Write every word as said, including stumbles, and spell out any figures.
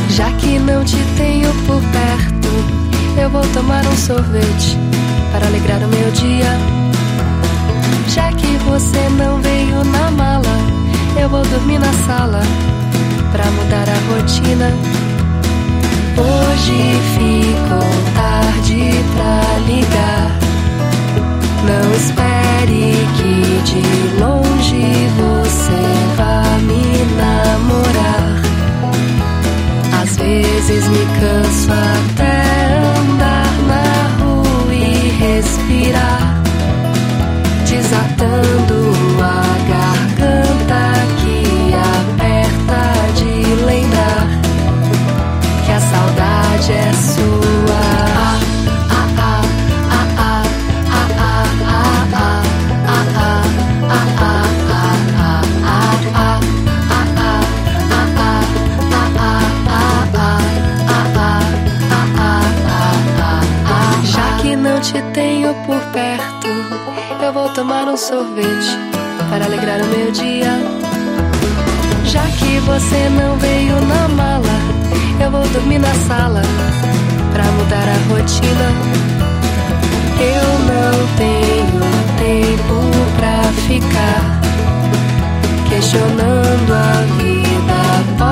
Já que não te tenho por perto, eu vou tomar um sorvete para alegrar o meu dia. Já que você não veio na mala, eu vou dormir na sala pra mudar a rotina. Hoje ficou tarde pra ligar. Não espere que de longe você vá me namorar. Às vezes me canso até andar na rua e respirar, desatando a garganta que aperta de lembrar que a saudade é sua. Já que não te tenho por perto, eu vou tomar um sorvete para alegrar o meu dia. Já que você não veio na mala, eu vou dormir na sala pra mudar a rotina. Eu não tenho tempo pra ficar questionando a vida.